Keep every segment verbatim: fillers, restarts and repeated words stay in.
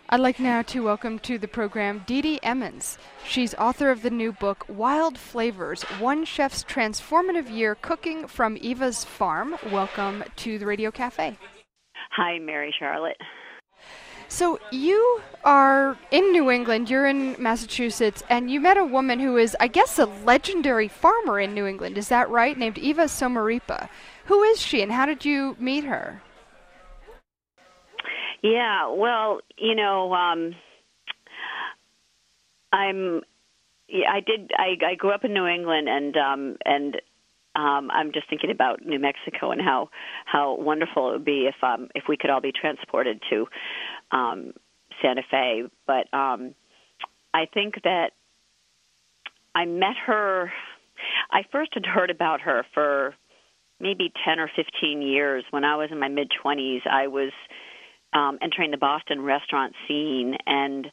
I'd like now to welcome to the program Dee Dee Emmons. She's author of the new book, Wild Flavors, One Chef's Transformative Year Cooking from Eva's Farm. Welcome to the Radio Cafe. Hi, Mary Charlotte. So you are in New England, you're in Massachusetts, and you met a woman who is, I guess, a legendary farmer in New England. Is that right? Named Eva Somaripa. Who is she, and how did you meet her? Yeah, well, you know, um, I'm. Yeah, I did. I, I grew up in New England, and um, and um, I'm just thinking about New Mexico and how how wonderful it would be if um, if we could all be transported to um, Santa Fe. But um, I think that I met her. I first had heard about her for maybe ten or fifteen years. When I was in my mid twenties, I was Um, entering the Boston restaurant scene, and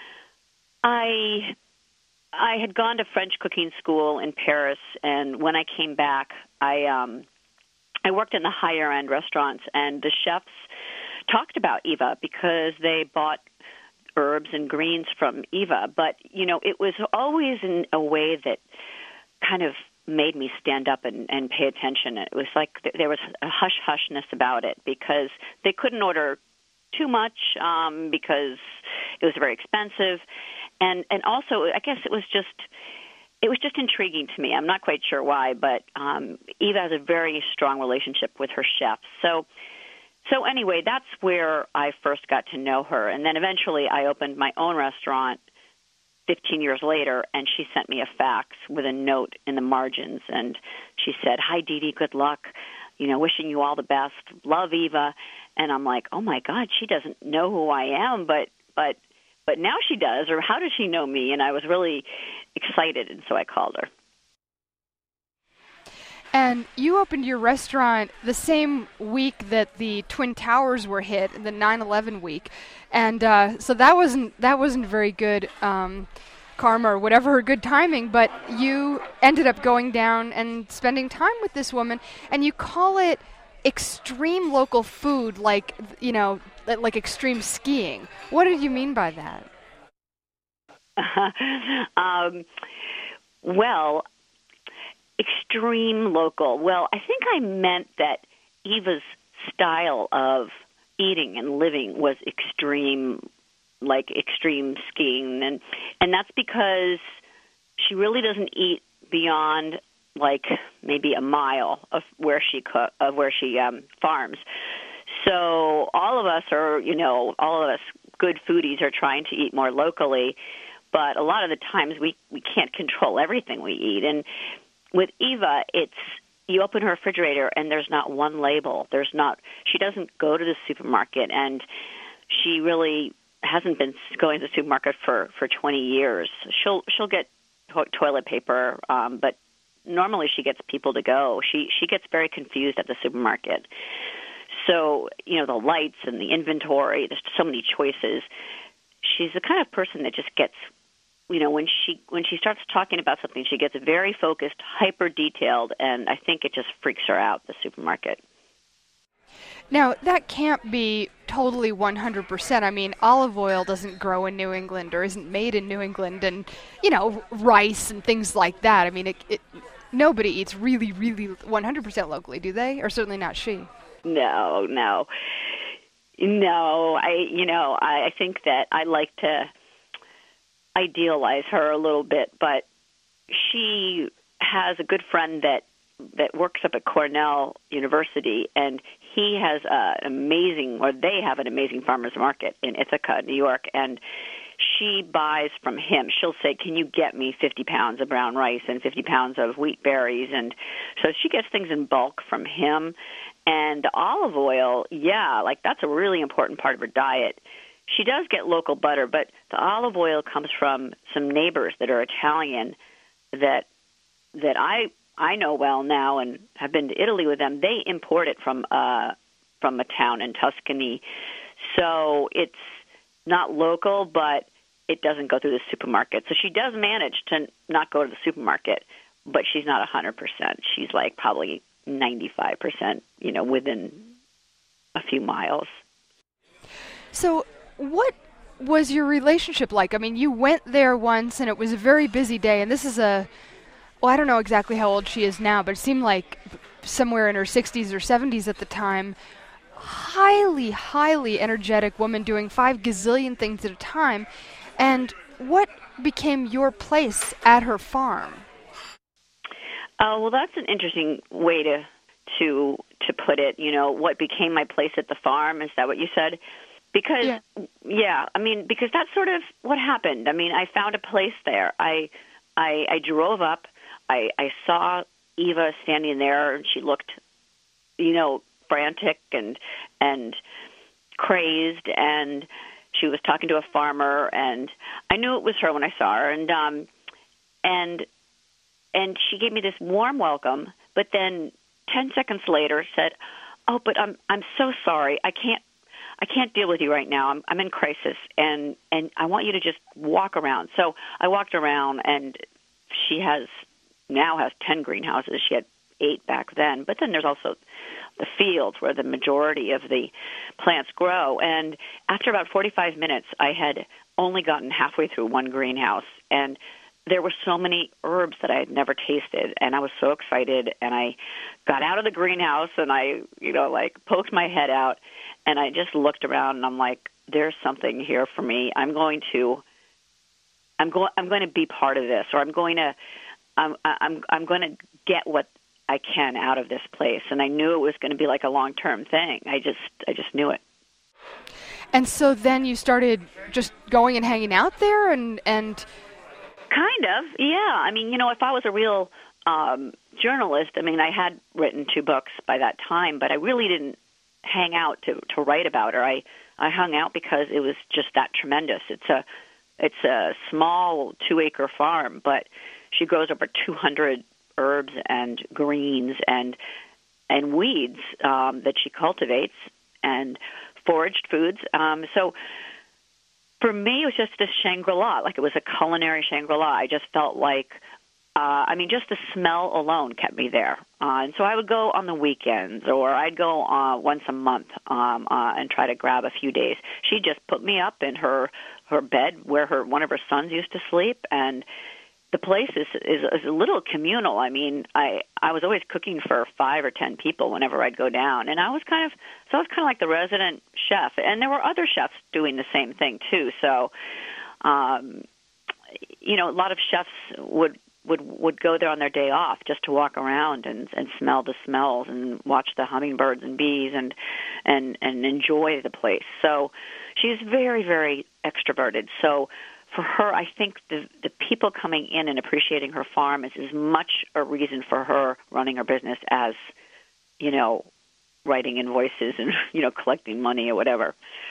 I I had gone to French cooking school in Paris, and when I came back, I um, I worked in the higher end restaurants, and the chefs talked about Eva because they bought herbs and greens from Eva, but you know it was always in a way that kind of made me stand up and, and pay attention. It was like th- there was a hush hushness about it because they couldn't order too much um, because it was very expensive, and and also I guess it was just it was just intriguing to me. I'm not quite sure why, but um, Eva has a very strong relationship with her chefs. So so anyway, that's where I first got to know her, and then eventually I opened my own restaurant fifteen years later, and she sent me a fax with a note in the margins, and she said, "Hi, Dee Dee, good luck. You know, wishing you all the best. Love, Eva." And I'm like, oh my God, she doesn't know who I am, but but but now she does, or how does she know me? And I was really excited, and so I called her. And you opened your restaurant the same week that the Twin Towers were hit, the nine eleven week, and uh, so that wasn't that wasn't very good um, karma or whatever, or good timing. But you ended up going down and spending time with this woman, and you call it extreme local food, like you know, like extreme skiing. What did you mean by that? um, well. Extreme local. Well, I think I meant that Eva's style of eating and living was extreme, like extreme skiing, and and that's because she really doesn't eat beyond like maybe a mile of where she cook, of where she um, farms. So all of us are, you know, all of us good foodies are trying to eat more locally, but a lot of the times we we can't control everything we eat. And with Eva, it's you open her refrigerator and there's not one label. There's not. She doesn't go to the supermarket, and she really hasn't been going to the supermarket for, for twenty years. She'll she'll get to- toilet paper, um, but normally she gets people to go. She she gets very confused at the supermarket. So you know the lights and the inventory. There's so many choices. She's the kind of person that just gets. You know, when she when she starts talking about something, she gets very focused, hyper detailed, and I think it just freaks her out, the supermarket. Now, that can't be totally one hundred percent. I mean, olive oil doesn't grow in New England or isn't made in New England, and, you know, rice and things like that. I mean, it, it, nobody eats really, really one hundred percent locally, do they? Or certainly not she. No, no. No, I, you know, I, I think that I like to idealize her a little bit, but she has a good friend that that works up at Cornell University, and he has uh, an amazing, or they have an amazing farmers market in Ithaca, New York, and she buys from him. She'll say, can you get me fifty pounds of brown rice and fifty pounds of wheat berries? And so she gets things in bulk from him. And the olive oil, yeah, like that's a really important part of her diet. She does get local butter, but the olive oil comes from some neighbors that are Italian that that I I know well now and have been to Italy with them. They import it from uh, from a town in Tuscany, so it's not local, but it doesn't go through the supermarket. So she does manage to not go to the supermarket, but she's not one hundred percent. She's like probably ninety-five percent, you know, within a few miles. So what was your relationship like? I mean, you went there once and it was a very busy day, and this is a, well, I don't know exactly how old she is now, but it seemed like somewhere in her sixties or seventies at the time. Highly, highly energetic woman doing five gazillion things at a time. And what became your place at her farm? Oh, well, that's an interesting way to to to put it. You know, what became my place at the farm? Is that what you said? Because, Yeah. yeah, I mean, because that's sort of what happened. I mean, I found a place there. I I, I drove up. I, I saw Eva standing there, and she looked, you know, frantic and and crazed, and she was talking to a farmer, and I knew it was her when I saw her, and um, and and she gave me this warm welcome, but then ten seconds later said, "Oh, but I'm I'm so sorry. I can't I can't deal with you right now. I'm I'm in crisis, and and I want you to just walk around." So I walked around, and she has now has ten greenhouses. She had eight back then, but then there's also the fields where the majority of the plants grow. And after about forty-five minutes, I had only gotten halfway through one greenhouse, and there were so many herbs that I had never tasted, and I was so excited, and I got out of the greenhouse, and I, you know, like poked my head out, and I just looked around, and I'm like, there's something here for me. I'm going to, I'm going, I'm going to be part of this, or I'm going to, I'm, I'm, I'm going to get what I can out of this place. And I knew it was going to be like a long-term thing. I just, I just knew it. And so then you started just going and hanging out there, and and. Kind of, yeah. I mean, you know, if I was a real um, journalist, I mean, I had written two books by that time, but I really didn't hang out to, to write about her. I, I hung out because it was just that tremendous. It's a it's a small two-acre farm, but she grows over two hundred herbs and greens and and weeds um, that she cultivates, and foraged foods. Um, so. For me, it was just a Shangri-La, like it was a culinary Shangri-La. I just felt like, uh, I mean, just the smell alone kept me there. Uh, and so I would go on the weekends, or I'd go uh, once a month um, uh, and try to grab a few days. She just put me up in her, her bed where her one of her sons used to sleep, and the place is, is, is a little communal. I mean, I, I was always cooking for five or ten people whenever I'd go down, and I was kind of so I was kind of like the resident chef, and there were other chefs doing the same thing too. So, um, you know, a lot of chefs would would would go there on their day off just to walk around and, and smell the smells and watch the hummingbirds and bees and and and enjoy the place. So, she's very very extroverted. So. For her, I think the the people coming in and appreciating her farm is as much a reason for her running her business as, you know, writing invoices and, you know, collecting money or whatever.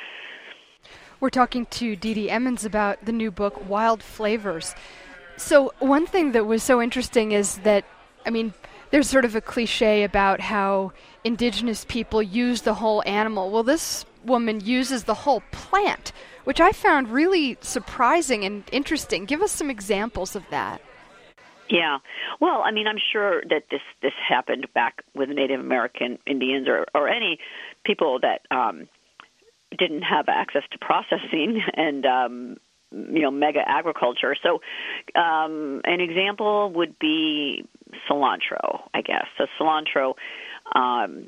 We're talking to Dee Dee Emmons about the new book, Wild Flavors. So one thing that was so interesting is that, I mean, there's sort of a cliche about how indigenous people use the whole animal. Well, this woman uses the whole plant, which I found really surprising and interesting. Give us some examples of that. Yeah. Well, I mean, I'm sure that this, this happened back with Native American Indians or, or any people that um, didn't have access to processing and, um, you know, mega agriculture. So um, an example would be cilantro, I guess. So cilantro, um,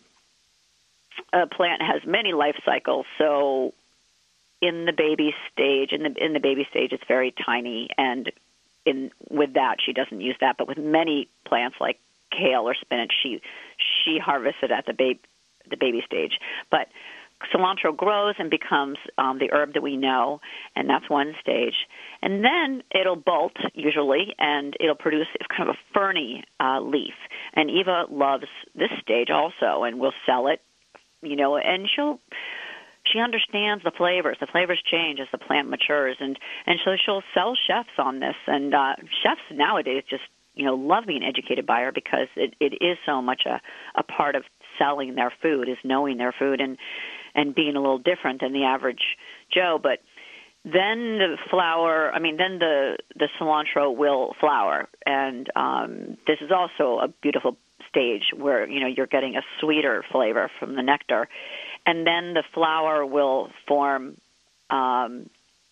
a plant has many life cycles. So in the baby stage, in the in the baby stage, it's very tiny, and in with that, she doesn't use that. But with many plants like kale or spinach, she she harvests it at the baby the baby stage. But cilantro grows and becomes um, the herb that we know, and that's one stage. And then it'll bolt usually, and it'll produce kind of a ferny uh, leaf. And Eva loves this stage also, and will sell it, you know, and she'll. She understands the flavors. The flavors change as the plant matures, and, and so she'll sell chefs on this. And uh, chefs nowadays just, you know, love being educated by her because it, it is so much a, a part of selling their food, is knowing their food and, and being a little different than the average Joe. But then the flower, I mean, then the, the cilantro will flower, and um, this is also a beautiful stage where, you know, you're getting a sweeter flavor from the nectar. And then the flower will form um,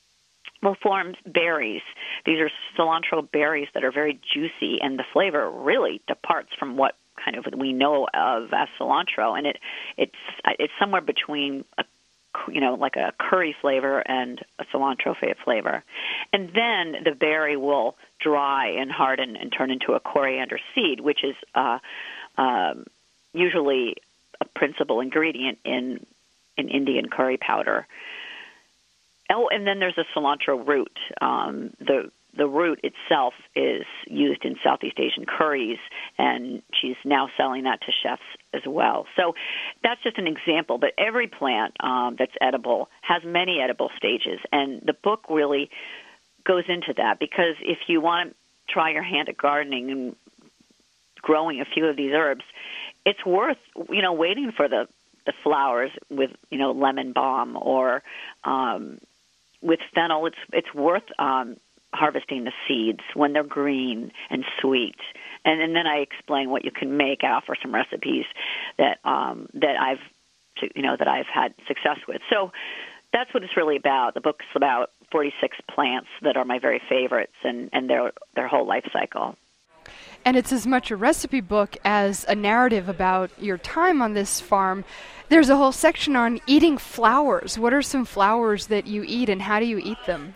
will form berries. These are cilantro berries that are very juicy, and the flavor really departs from what kind of we know of as cilantro, and it it's it's somewhere between a you know like a curry flavor and a cilantro flavor. And then the berry will dry and harden and turn into a coriander seed, which is uh, um, usually a principal ingredient in in Indian curry powder. Oh, and then there's a cilantro root. Um, the the root itself is used in Southeast Asian curries, and she's now selling that to chefs as well. So that's just an example, but every plant um, that's edible has many edible stages, and the book really goes into that, because if you want to try your hand at gardening and growing a few of these herbs, it's worth, you know, waiting for the, the flowers with, you know, lemon balm or um, with fennel. It's it's worth um, harvesting the seeds when they're green and sweet. And, and then I explain what you can make. I offer some recipes that um, that I've you know that I've had success with. So that's what it's really about. The book's about forty-six plants that are my very favorites, and, and their their whole life cycle. And it's as much a recipe book as a narrative about your time on this farm. There's a whole section on eating flowers. What are some flowers that you eat, and how do you eat them?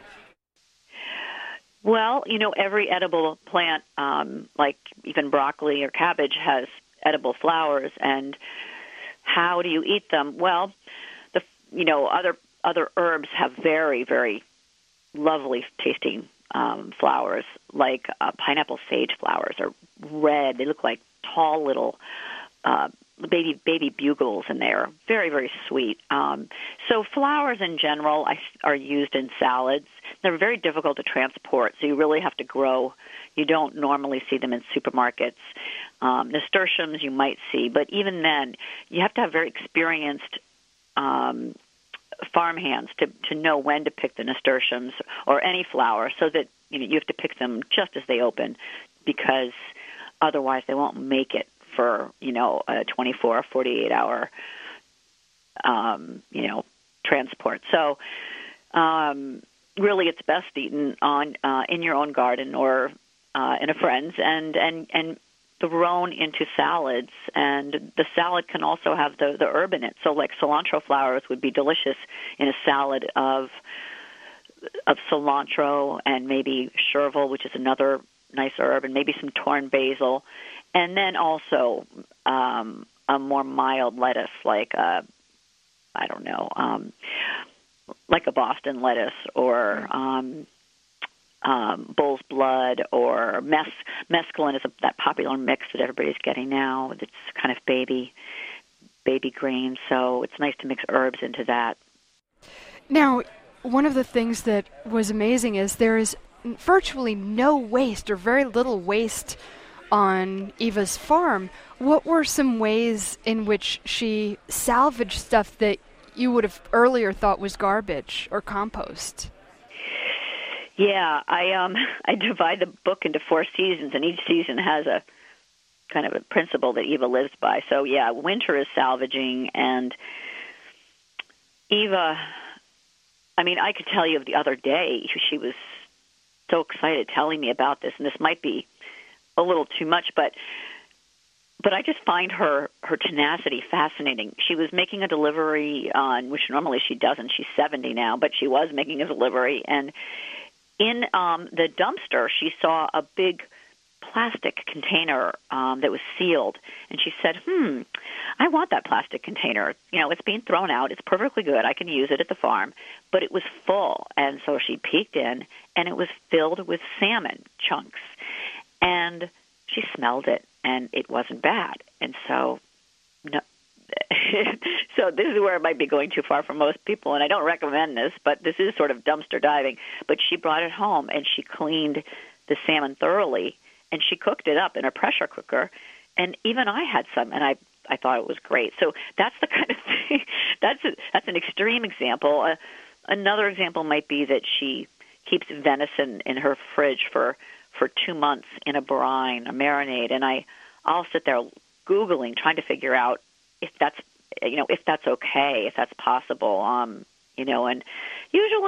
Well, you know, every edible plant, um, like even broccoli or cabbage, has edible flowers. And how do you eat them? Well, the you know other other herbs have very very lovely tasting um, flowers, like uh, pineapple sage flowers are red. They look like tall little uh, baby baby bugles, and they are very, very sweet. Um, so flowers in general I, are used in salads. They're very difficult to transport, so you really have to grow. You don't normally see them in supermarkets. Um, nasturtiums you might see, but even then, you have to have very experienced um farmhands to to know when to pick the nasturtiums or any flower, so that you know you have to pick them just as they open, because otherwise they won't make it for you know a twenty-four or forty-eight hour um, you know transport. So um, really, it's best eaten on uh, in your own garden or uh, in a friend's, and and and thrown into salads, and the salad can also have the, the herb in it. So like cilantro flowers would be delicious in a salad of of cilantro and maybe chervil, which is another nice herb, and maybe some torn basil, and then also um, a more mild lettuce like a, I don't know, um, like a Boston lettuce or um, Um, bull's blood or mes- mescaline is a, that popular mix that everybody's getting now. It's kind of baby, baby green, so it's nice to mix herbs into that. Now, one of the things that was amazing is there is virtually no waste or very little waste on Eva's farm. What were some ways in which she salvaged stuff that you would have earlier thought was garbage or compost? Yeah, I um I divide the book into four seasons, and each season has a kind of a principle that Eva lives by. So yeah, winter is salvaging, and Eva, I mean, I could tell you of the other day, she was so excited telling me about this, and this might be a little too much, but but I just find her her tenacity fascinating. She was making a delivery on, which normally she doesn't. She's seventy now, but she was making a delivery, and in um, the dumpster, she saw a big plastic container um, that was sealed, and she said, hmm, I want that plastic container. You know, it's being thrown out. It's perfectly good. I can use it at the farm. But it was full, and so she peeked in, and it was filled with salmon chunks. And she smelled it, and it wasn't bad. And so no, so this is where it might be going too far for most people, and I don't recommend this, but this is sort of dumpster diving. But she brought it home, and she cleaned the salmon thoroughly, and she cooked it up in a pressure cooker, and even I had some, and I I thought it was great. So that's the kind of thing, that's a, that's an extreme example. Uh, another example might be that she keeps venison in her fridge for, for two months in a brine, a marinade, and I, I'll sit there Googling, trying to figure out if that's, you know, if that's okay, if that's possible, um, you know, and usually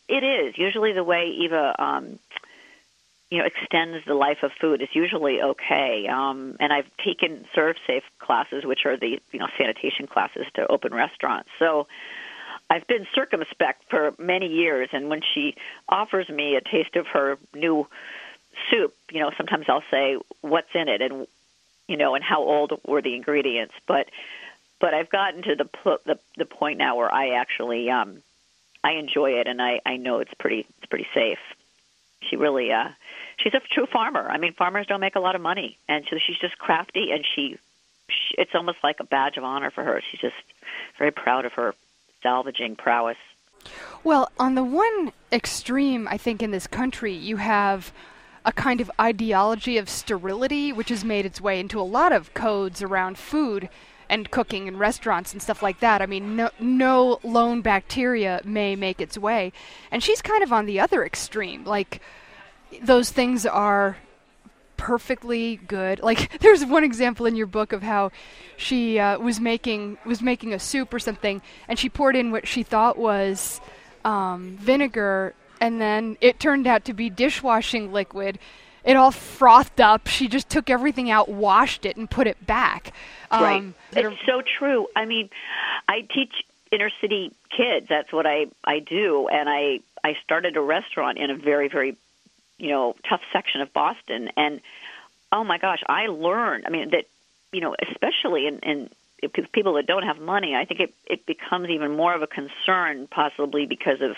It is. Usually the way Eva, um, you know, extends the life of food is usually okay. Um, and I've taken Serve Safe classes, which are the, you know, sanitation classes to open restaurants. So I've been circumspect for many years, and when she offers me a taste of her new soup, you know, sometimes I'll say, what's in it, and, you know, and how old were the ingredients. But but I've gotten to the the, the point now where I actually um, I enjoy it, and I, I know it's pretty it's pretty safe. She really, uh, she's a true farmer. I mean, farmers don't make a lot of money, and so she's just crafty, and she, she, it's almost like a badge of honor for her. She's just very proud of her salvaging prowess. Well, on the one extreme, I think in this country, you have a kind of ideology of sterility, which has made its way into a lot of codes around food and cooking in restaurants and stuff like that. I mean, no, no lone bacteria may make its way. And she's kind of on the other extreme. Like, those things are perfectly good. Like, there's one example in your book of how she uh, was making was making a soup or something, and she poured in what she thought was um, vinegar, and then it turned out to be dishwashing liquid. It all frothed up. She just took everything out, washed it, and put it back. Um, right. It's so true. I mean, I teach inner city kids. That's what I, I do. And I, I started a restaurant in a very, very, you know, tough section of Boston. And, oh, my gosh, I learned, I mean, that, you know, especially in, in people that don't have money, I think it, it becomes even more of a concern, possibly because of,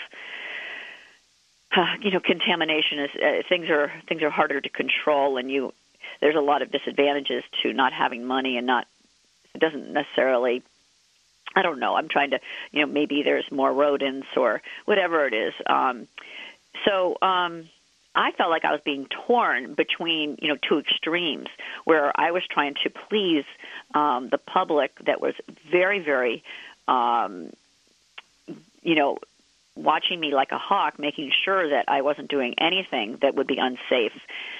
Uh, you know, contamination is uh, things are things are harder to control, and you there's a lot of disadvantages to not having money, and not it doesn't necessarily. I don't know. I'm trying to, you know, maybe there's more rodents or whatever it is. Um, so um, I felt like I was being torn between, you know, two extremes, where I was trying to please um, the public that was very, very, um, you know. watching me like a hawk, making sure that I wasn't doing anything that would be unsafe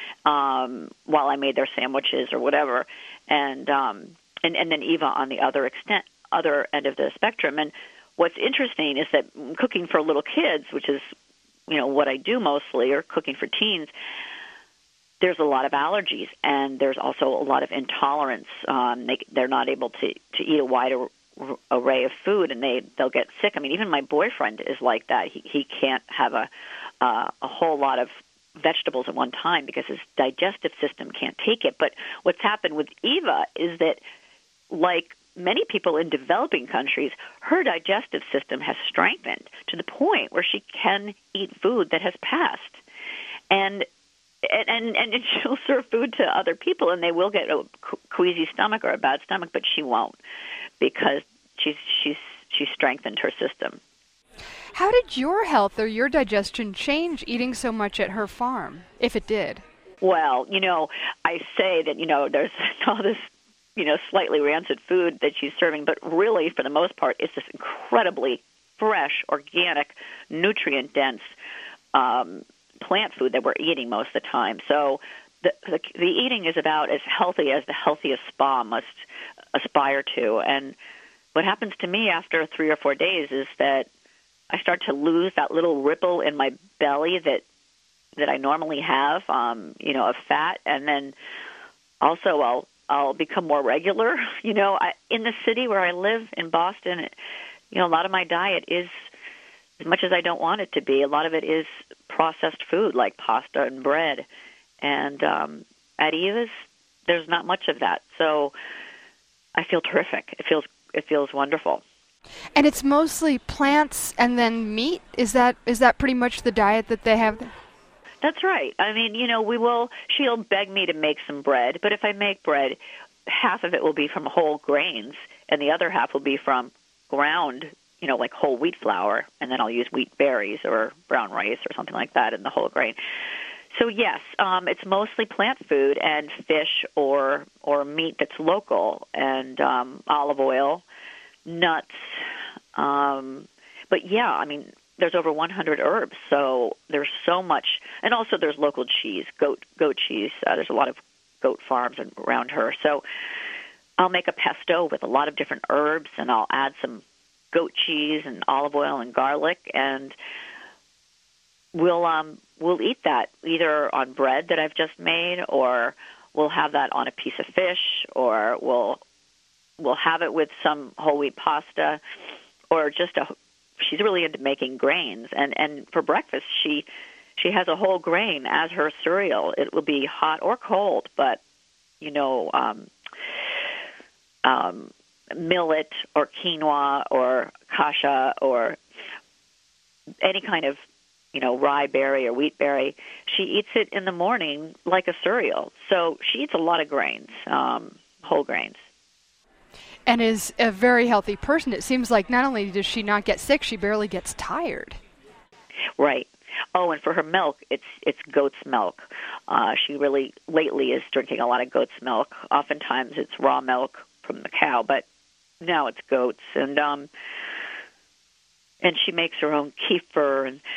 um, while I made their sandwiches or whatever, and um, and and then Eva on the other extent, other end of the spectrum. And what's interesting is that cooking for little kids, which is you know what I do mostly, or cooking for teens, there's a lot of allergies, and there's also a lot of intolerance. Um, they they're not able to to eat a wide array of food, and they they'll get sick. I mean, even my boyfriend is like that. He he can't have a uh, a whole lot of vegetables at one time because his digestive system can't take it. But what's happened with Eva is that, like many people in developing countries, her digestive system has strengthened to the point where she can eat food that has passed, and and and, and she'll serve food to other people, and they will get a queasy stomach or a bad stomach, but she won't, because she's she's she's strengthened her system. How did your health or your digestion change eating so much at her farm, if it did? Well, you know, I say that, you know, there's all this, you know, slightly rancid food that she's serving, but really, for the most part, it's this incredibly fresh, organic, nutrient-dense um, plant food that we're eating most of the time. So the, the the eating is about as healthy as the healthiest spa must aspire to. And what happens to me after three or four days is that I start to lose that little ripple in my belly that that I normally have, um, you know, of fat, and then also I'll I'll become more regular. You know, I, in the city where I live in Boston, it, you know, a lot of my diet is, as much as I don't want it to be, a lot of it is processed food like pasta and bread. And um, at Eva's, there's not much of that. So I feel terrific. It feels it feels wonderful. And it's mostly plants and then meat? Is that is that pretty much the diet that they have there? That's right. I mean, you know, we will, she'll beg me to make some bread, but if I make bread, half of it will be from whole grains, and the other half will be from ground, you know, like whole wheat flour, and then I'll use wheat berries or brown rice or something like that in the whole grain. So yes, um, it's mostly plant food and fish or or meat that's local, and um, olive oil, nuts. Um, but yeah, I mean, there's over one hundred herbs, so there's so much. And also there's local cheese, goat goat cheese. Uh, there's a lot of goat farms around her. So I'll make a pesto with a lot of different herbs, and I'll add some goat cheese and olive oil and garlic, and we'll um, we'll eat that either on bread that I've just made, or we'll have that on a piece of fish, or we'll we'll have it with some whole wheat pasta, or just a. She's really into making grains, and and for breakfast she she has a whole grain as her cereal. It will be hot or cold, but you know, um, um, millet or quinoa or kasha or any kind of, you know, rye berry or wheat berry. She eats it in the morning like a cereal. So she eats a lot of grains, um, whole grains. And is a very healthy person. It seems like not only does she not get sick, she barely gets tired. Right. Oh, and for her milk, it's it's goat's milk. Uh, she really lately is drinking a lot of goat's milk. Oftentimes it's raw milk from the cow, but now it's goats. And um, and she makes her own kefir. And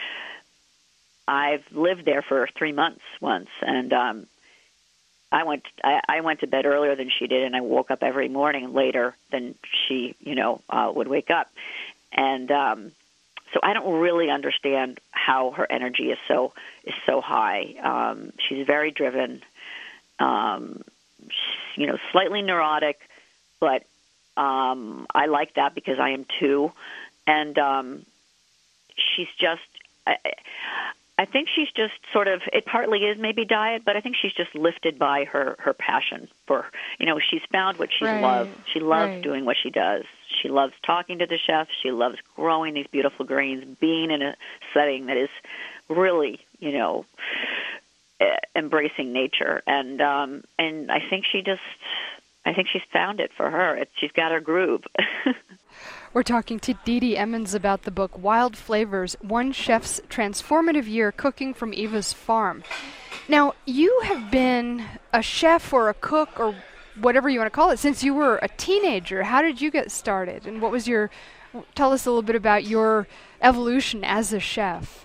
I've lived there for three months once, and um, I went I, I went to bed earlier than she did, and I woke up every morning later than she, you know, uh, would wake up. And um, so I don't really understand how her energy is so is so high. Um, she's very driven, um, she's, you know, slightly neurotic, but um, I like that because I am too. And um, she's just. I, I think she's just sort of, it partly is maybe diet, but I think she's just lifted by her, her passion for, you know, she's found what she's Right. loved. She loves Right. doing what she does. She loves talking to the chefs. She loves growing these beautiful greens, being in a setting that is really, you know, eh, embracing nature. And um, and I think she just, I think she's found it for her. It, she's got her groove. We're talking to Dee Dee Emmons about the book Wild Flavors, One Chef's Transformative Year Cooking from Eva's Farm. Now, you have been a chef or a cook or whatever you want to call it since you were a teenager. How did you get started? And what was your, tell us a little bit about your evolution as a chef.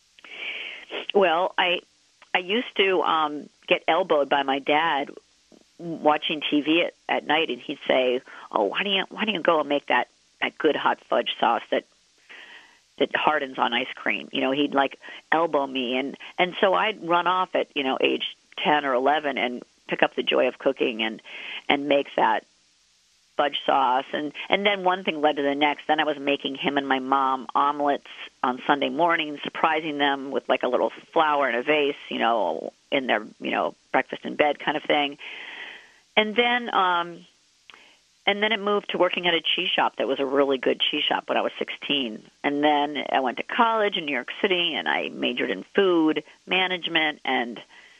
Well, I I used to um, get elbowed by my dad watching T V at, at night, and he'd say, "Oh, why don't you why don't you go and make that that good hot fudge sauce that that hardens on ice cream?" You know, he'd like elbow me, and and so I'd run off at, you know, age ten or eleven and pick up the joy of cooking and and make that fudge sauce, and and then one thing led to the next. Then I was making him and my mom omelets on Sunday mornings, surprising them with like a little flour in a vase, you know, in their, you know, breakfast in bed kind of thing. And then um And then it moved to working at a cheese shop that was a really good cheese shop when I was sixteen. And then I went to college in New York City, and I majored in food management. And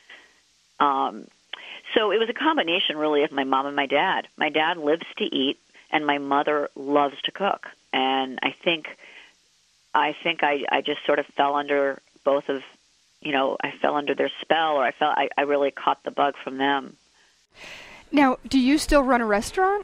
um, so it was a combination, really, of my mom and my dad. My dad lives to eat, and my mother loves to cook. And I think I think I, I just sort of fell under both of, you know, I fell under their spell, or I felt I, I really caught the bug from them. Now, do you still run a restaurant?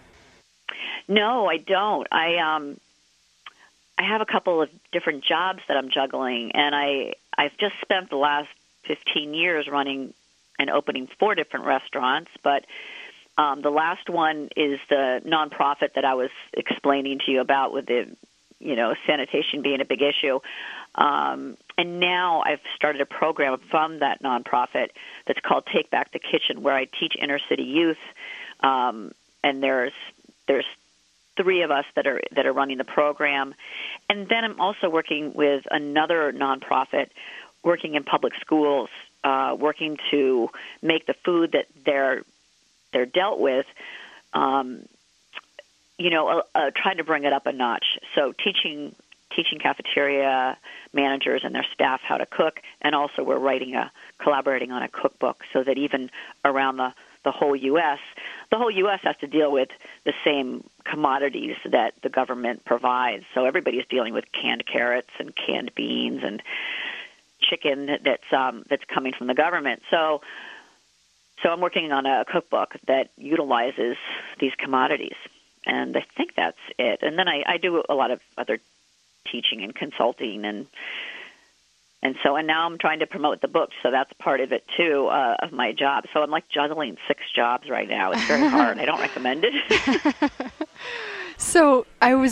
No, I don't. I um, I have a couple of different jobs that I'm juggling, and I I've just spent the last fifteen years running and opening four different restaurants. But um, the last one is the nonprofit that I was explaining to you about, with the, you know, sanitation being a big issue. Um, and now I've started a program from that nonprofit that's called Take Back the Kitchen, where I teach inner city youth. Um, and there's there's three of us that are that are running the program. And then I'm also working with another nonprofit, working in public schools, uh, working to make the food that they're they're dealt with, um, you know, uh, uh, trying to bring it up a notch. So teaching teaching cafeteria managers and their staff how to cook, and also we're writing a collaborating on a cookbook so that even around the the whole U S, the whole U S has to deal with the same commodities that the government provides. So everybody's dealing with canned carrots and canned beans and chicken that's um, that's coming from the government. So, so I'm working on a cookbook that utilizes these commodities, and I think that's it. And then I, I do a lot of other teaching and consulting, and and so and now I'm trying to promote the book, so that's part of it too, uh, of my job. So I'm like juggling six jobs right now. It's very hard. I don't recommend it. So I was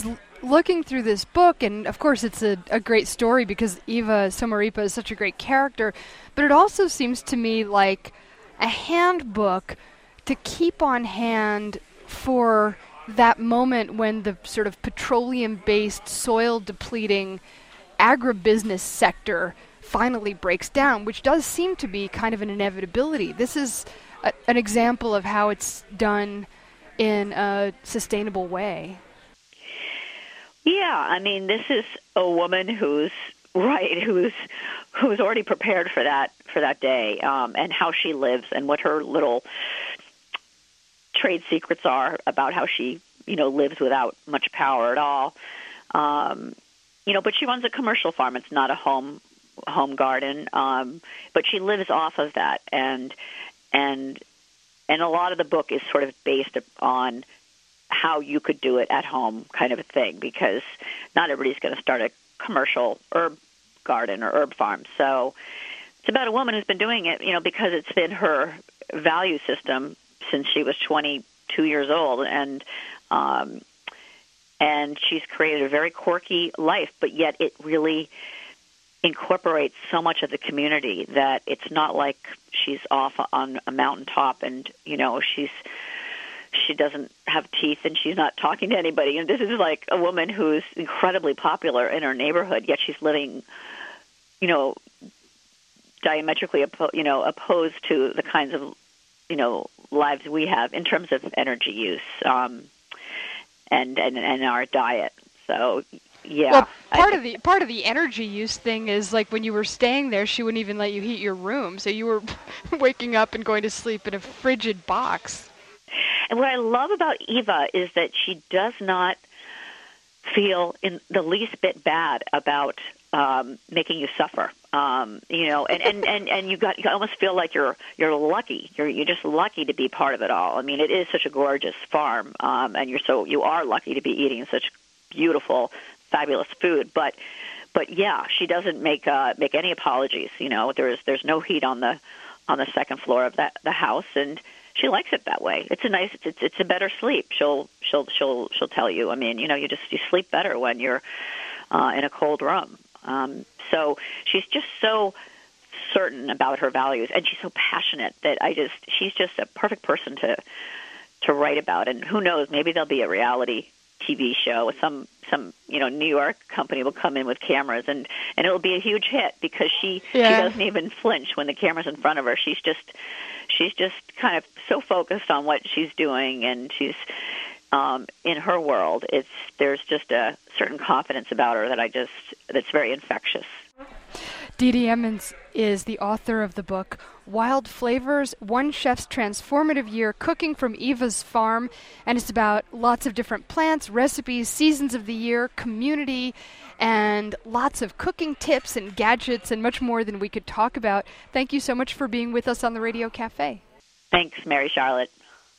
looking through this book, and of course it's a, a great story because Eva Somaripa is such a great character, but it also seems to me like a handbook to keep on hand for that moment when the sort of petroleum-based, soil-depleting agribusiness sector finally breaks down, which does seem to be kind of an inevitability. This is a, an example of how it's done in a sustainable way. Yeah, I mean, this is a woman who's right, who's who's already prepared for that for that day, um, and how she lives, and what her little trade secrets are about how she, you know, lives without much power at all. Um, you know, but she runs a commercial farm. It's not a home home garden, um, but she lives off of that, and and and a lot of the book is sort of based on how you could do it at home, kind of a thing, because not everybody's going to start a commercial herb garden or herb farm. So it's about a woman who's been doing it, you know, because it's been her value system since she was twenty-two years old, and um, and she's created a very quirky life, but yet it really incorporates so much of the community that it's not like she's off on a mountaintop and, you know, she's she doesn't have teeth and she's not talking to anybody. And this is like a woman who's incredibly popular in her neighborhood, yet she's living, you know, diametrically, oppo- you know, opposed to the kinds of, you know, lives we have in terms of energy use um, and, and and our diet. So, yeah. Well, part of the part of the energy use thing is like when you were staying there, she wouldn't even let you heat your room, so you were waking up and going to sleep in a frigid box. And what I love about Eva is that she does not feel in the least bit bad about um, making you suffer. Um, you know, and, and, and, and you got you almost feel like you're you're lucky. You're you're just lucky to be part of it all. I mean, it is such a gorgeous farm, um, and you're so you are lucky to be eating such beautiful, fabulous food. But but yeah, she doesn't make uh, make any apologies. You know, there's there's no heat on the on the second floor of that the house, and she likes it that way. It's a nice, it's it's a better sleep. She'll she'll she'll she'll tell you. I mean, you know, you just you sleep better when you're uh, in a cold room. Um, so she's just so certain about her values, and she's so passionate that I just she's just a perfect person to to write about. And who knows, maybe there'll be a reality T V show. Some some you know New York company will come in with cameras, and and it'll be a huge hit because she yeah. she doesn't even flinch when the camera's in front of her. She's just she's just kind of so focused on what she's doing, and she's um, in her world. It's there's just a certain confidence about her that I just that's very infectious. Dee Dee Emmons is the author of the book Wild Flavors, One Chef's Transformative Year Cooking from Eva's Farm, and it's about lots of different plants, recipes, seasons of the year, community, and lots of cooking tips and gadgets and much more than we could talk about. Thank you so much for being with us on the Radio Cafe. Thanks, Mary Charlotte.